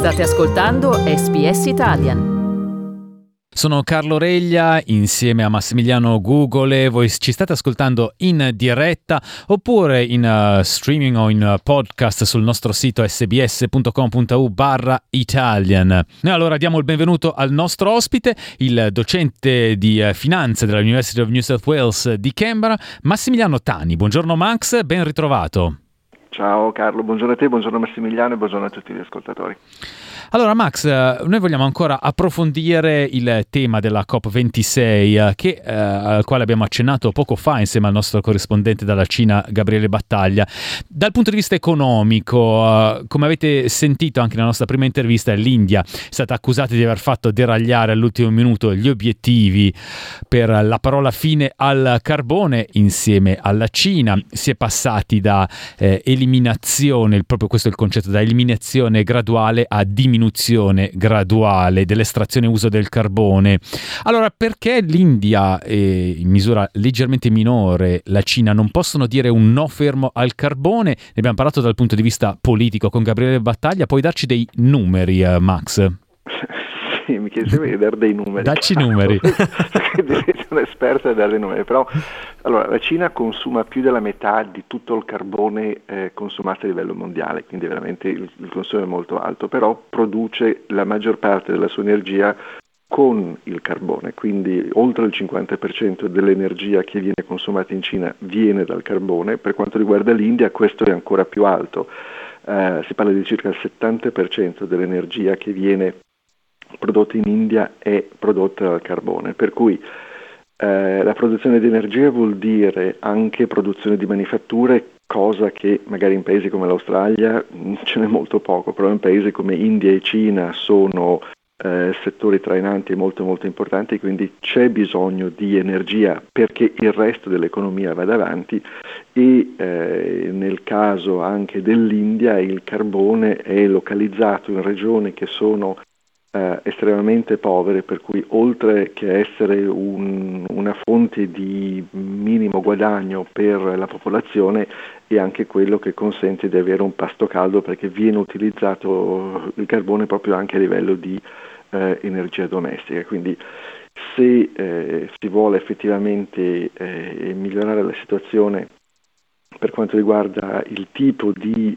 State ascoltando SBS Italian. Sono Carlo Reglia insieme a Massimiliano Gugole. Voi ci state ascoltando in diretta oppure in streaming o in podcast sul nostro sito sbs.com.au/Italian. Noi allora diamo il benvenuto al nostro ospite, il docente di finanza della University of New South Wales di Canberra, Massimiliano Tani. Buongiorno Max, ben ritrovato. Ciao Carlo, buongiorno a te, buongiorno Massimiliano e buongiorno a tutti gli ascoltatori. Allora Max, noi vogliamo ancora approfondire il tema della COP26 al quale abbiamo accennato poco fa insieme al nostro corrispondente dalla Cina Gabriele Battaglia. Dal punto di vista economico, come avete sentito anche nella nostra prima intervista, l'India è stata accusata di aver fatto deragliare all'ultimo minuto gli obiettivi per la parola fine al carbone insieme alla Cina. Si è passati da eliminazione, proprio questo è il concetto, da eliminazione graduale a diminuzione graduale dell'estrazione e uso del carbone. Allora, perché l'India e in misura leggermente minore la Cina non possono dire un no fermo al carbone? Ne abbiamo parlato dal punto di vista politico con Gabriele Battaglia. Puoi darci dei numeri, Max? Sì, mi chiedevo di dare dei numeri. Dacci numeri. Sono esperto a dare dei numeri, però allora, la Cina consuma più della metà di tutto il carbone consumato a livello mondiale, quindi veramente il consumo è molto alto, però produce la maggior parte della sua energia con il carbone, quindi oltre il 50% dell'energia che viene consumata in Cina viene dal carbone. Per quanto riguarda l'India questo è ancora più alto, si parla di circa il 70% dell'energia che viene prodotta in India è prodotta dal carbone, per cui la produzione di energia vuol dire anche produzione di manifatture, cosa che magari in paesi come l'Australia ce n'è molto poco, però in paesi come India e Cina sono settori trainanti e molto molto importanti, quindi c'è bisogno di energia perché il resto dell'economia vada avanti e nel caso anche dell'India il carbone è localizzato in regioni che sono estremamente povere, per cui oltre che essere una fonte di minimo guadagno per la popolazione è anche quello che consente di avere un pasto caldo, perché viene utilizzato il carbone proprio anche a livello di energia domestica. Quindi se si vuole effettivamente migliorare la situazione per quanto riguarda il tipo di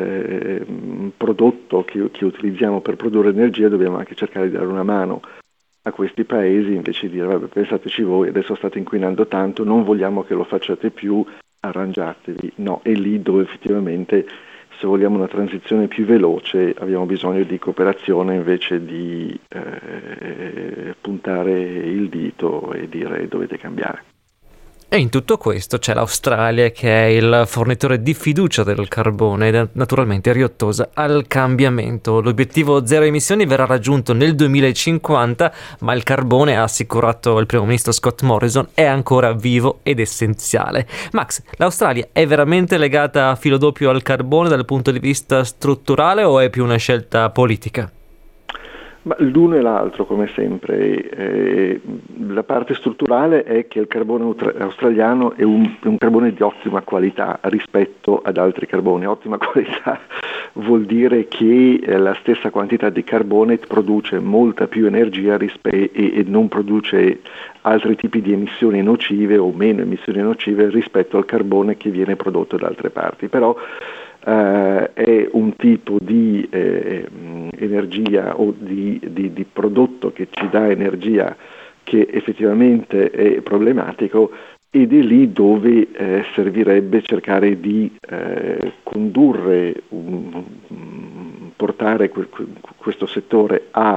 prodotto che utilizziamo per produrre energia, dobbiamo anche cercare di dare una mano a questi paesi, invece di dire vabbè, pensateci voi, adesso state inquinando tanto, non vogliamo che lo facciate più, arrangiatevi. No, è lì dove effettivamente, se vogliamo una transizione più veloce, abbiamo bisogno di cooperazione invece di puntare il dito e dire dovete cambiare. E in tutto questo c'è l'Australia, che è il fornitore di fiducia del carbone ed è naturalmente riottosa al cambiamento. L'obiettivo zero emissioni verrà raggiunto nel 2050, ma il carbone, ha assicurato il primo ministro Scott Morrison, è ancora vivo ed essenziale. Max, l'Australia è veramente legata a filo doppio al carbone dal punto di vista strutturale o è più una scelta politica? Ma l'uno e l'altro, come sempre. La parte strutturale è che il carbone australiano è un carbone di ottima qualità rispetto ad altri carboni. Ottima qualità vuol dire che la stessa quantità di carbone produce molta più energia e non produce altri tipi di emissioni nocive o meno emissioni nocive rispetto al carbone che viene prodotto da altre parti. Però è un tipo di energia o di prodotto che ci dà energia che effettivamente è problematico, ed è lì dove servirebbe cercare di condurre, portare questo settore a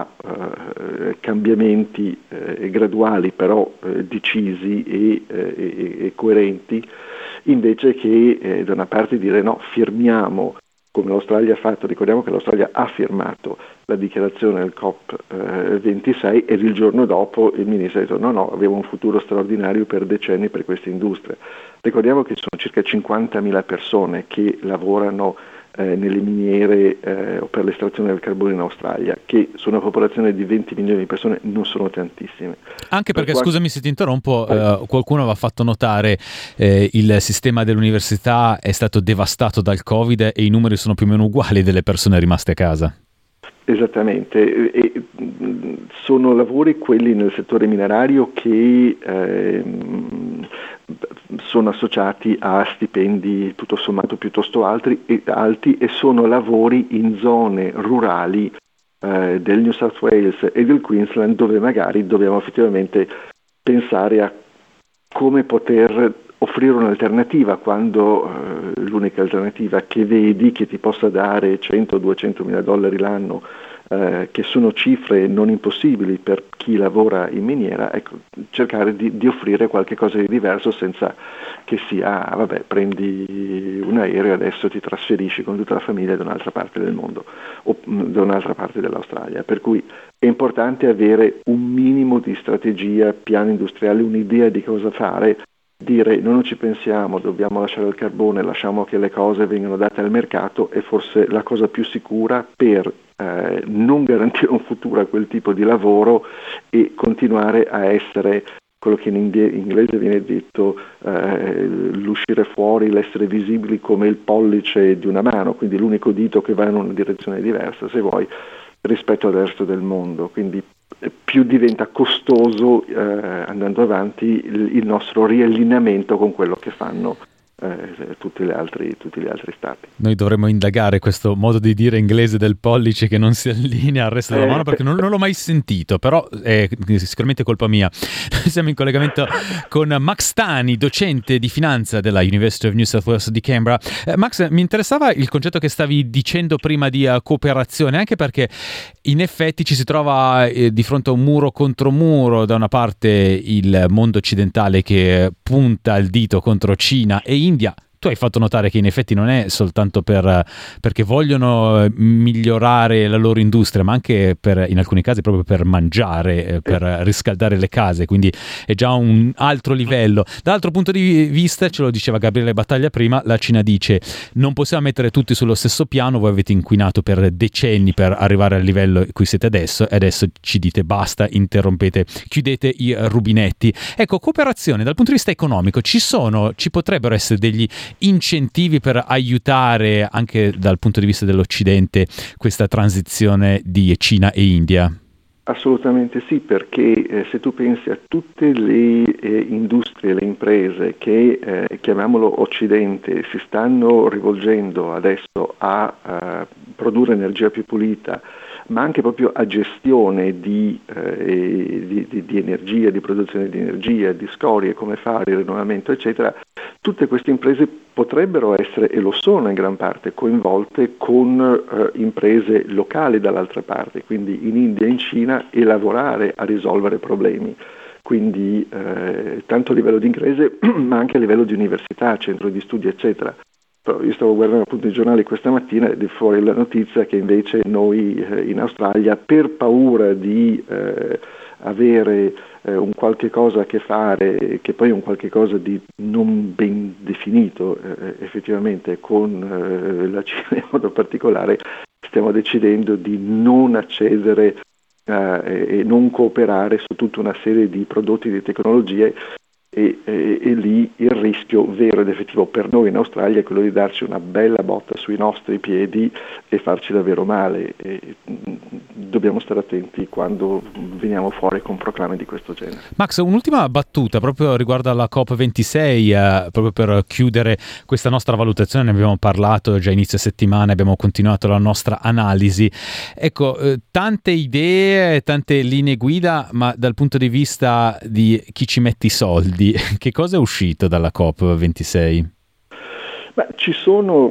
cambiamenti graduali però decisi e coerenti, invece che da una parte dire no, firmiamo come l'Australia ha fatto. Ricordiamo che l'Australia ha firmato la dichiarazione del COP26 ed il giorno dopo il ministro ha detto no, abbiamo un futuro straordinario per decenni per questa industria. Ricordiamo che sono circa 50.000 persone che lavorano nelle miniere o per l'estrazione del carbone in Australia, che su una popolazione di 20 milioni di persone non sono tantissime. Anche perché, scusami se ti interrompo, qualcuno aveva fatto notare il sistema dell'università è stato devastato dal Covid e i numeri sono più o meno uguali delle persone rimaste a casa. Esattamente, sono lavori quelli nel settore minerario che sono associati a stipendi tutto sommato piuttosto alti e sono lavori in zone rurali del New South Wales e del Queensland, dove magari dobbiamo effettivamente pensare a come poter offrire un'alternativa quando l'unica alternativa che vedi che ti possa dare 100-200 mila dollari l'anno, che sono cifre non impossibili per chi lavora in miniera, ecco, cercare di offrire qualche cosa di diverso senza che sia, vabbè, prendi un aereo e adesso ti trasferisci con tutta la famiglia da un'altra parte del mondo o da un'altra parte dell'Australia. Per cui è importante avere un minimo di strategia, piano industriale, un'idea di cosa fare, dire non ci pensiamo, dobbiamo lasciare il carbone, lasciamo che le cose vengano date al mercato, è forse la cosa più sicura per non garantire un futuro a quel tipo di lavoro e continuare a essere quello che in inglese viene detto l'uscire fuori, l'essere visibili come il pollice di una mano, quindi l'unico dito che va in una direzione diversa, se vuoi, rispetto al resto del mondo. Quindi più diventa costoso andando avanti il nostro riallineamento con quello che fanno tutti gli altri stati. Noi dovremmo indagare questo modo di dire inglese del pollice che non si allinea al resto della mano, perché non l'ho mai sentito, però è sicuramente colpa mia. Siamo in collegamento con Max Tani, docente di finanza della University of New South Wales di Canberra. Max, mi interessava il concetto che stavi dicendo prima di cooperazione, anche perché in effetti ci si trova di fronte a un muro contro muro, da una parte il mondo occidentale che punta il dito contro Cina e India. Tu hai fatto notare che in effetti non è soltanto perché vogliono migliorare la loro industria, ma anche in alcuni casi proprio per mangiare, per riscaldare le case, quindi è già un altro livello. Dall'altro punto di vista, ce lo diceva Gabriele Battaglia prima, la Cina dice non possiamo mettere tutti sullo stesso piano, voi avete inquinato per decenni per arrivare al livello in cui siete adesso e adesso ci dite basta, interrompete, chiudete i rubinetti. Ecco, cooperazione dal punto di vista economico, ci potrebbero essere degli incentivi per aiutare anche dal punto di vista dell'Occidente questa transizione di Cina e India? Assolutamente sì, perché se tu pensi a tutte le industrie, le imprese che, chiamiamolo Occidente, si stanno rivolgendo adesso a produrre energia più pulita, ma anche proprio a gestione di energia, di produzione di energia, di scorie, come fare, il rinnovamento, eccetera, tutte queste imprese potrebbero essere, e lo sono in gran parte, coinvolte con imprese locali dall'altra parte, quindi in India e in Cina, e lavorare a risolvere problemi. Quindi tanto a livello di imprese, ma anche a livello di università, centro di studi, eccetera. Io stavo guardando appunto i giornali questa mattina ed è fuori la notizia che invece noi in Australia, per paura di avere un qualche cosa a che fare, che poi è un qualche cosa di non ben definito effettivamente con la Cina in modo particolare, stiamo decidendo di non accedere e non cooperare su tutta una serie di prodotti, di tecnologie. E lì il rischio vero ed effettivo per noi in Australia è quello di darci una bella botta sui nostri piedi e farci davvero male. E dobbiamo stare attenti quando veniamo fuori con proclami di questo genere. Max, un'ultima battuta proprio riguardo alla COP26, proprio per chiudere questa nostra valutazione. Ne abbiamo parlato già inizio settimana, abbiamo continuato la nostra analisi. Ecco, tante idee, tante linee guida, ma dal punto di vista di chi ci mette i soldi, che cosa è uscito dalla COP26? Beh, ci sono,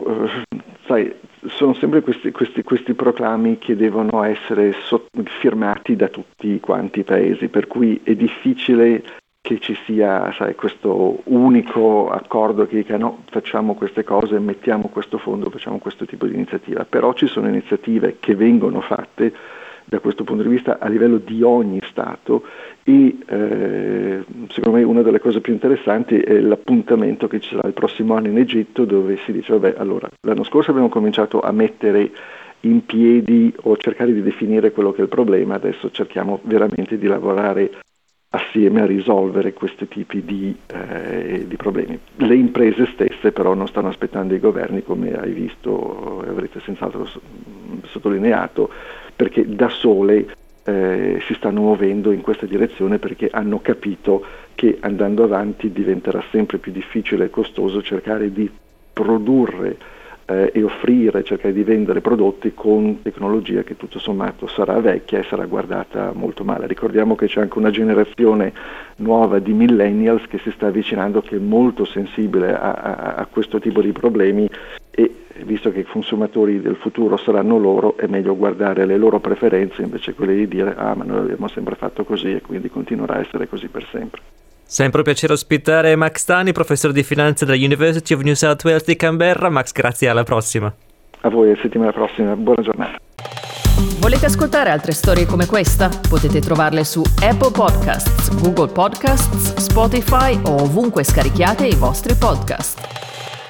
sono sempre questi proclami che devono essere firmati da tutti quanti i paesi, per cui è difficile che ci sia, questo unico accordo che dica no, facciamo queste cose, mettiamo questo fondo, facciamo questo tipo di iniziativa. Però ci sono iniziative che vengono fatte da questo punto di vista a livello di ogni Stato e secondo me una delle cose più interessanti è l'appuntamento che ci sarà il prossimo anno in Egitto, dove si dice vabbè, allora l'anno scorso abbiamo cominciato a mettere in piedi o cercare di definire quello che è il problema, adesso cerchiamo veramente di lavorare assieme a risolvere questi tipi di problemi. Le imprese stesse però non stanno aspettando i governi, come hai visto e avrete senz'altro sottolineato, perché da sole si stanno muovendo in questa direzione, perché hanno capito che andando avanti diventerà sempre più difficile e costoso cercare di produrre e offrire, cercare di vendere prodotti con tecnologia che tutto sommato sarà vecchia e sarà guardata molto male. Ricordiamo che c'è anche una generazione nuova di millennials che si sta avvicinando, che è molto sensibile a questo tipo di problemi, e visto che i consumatori del futuro saranno loro, è meglio guardare le loro preferenze invece quelle di dire ma noi abbiamo sempre fatto così e quindi continuerà a essere così per sempre. Sempre un piacere ospitare Max Tani, professore di finanza della University of New South Wales di Canberra. Max, grazie, alla prossima. A voi, a settimana prossima, buona giornata. Volete ascoltare altre storie come questa? Potete trovarle su Apple Podcasts, Google Podcasts, Spotify o ovunque scarichiate i vostri podcast.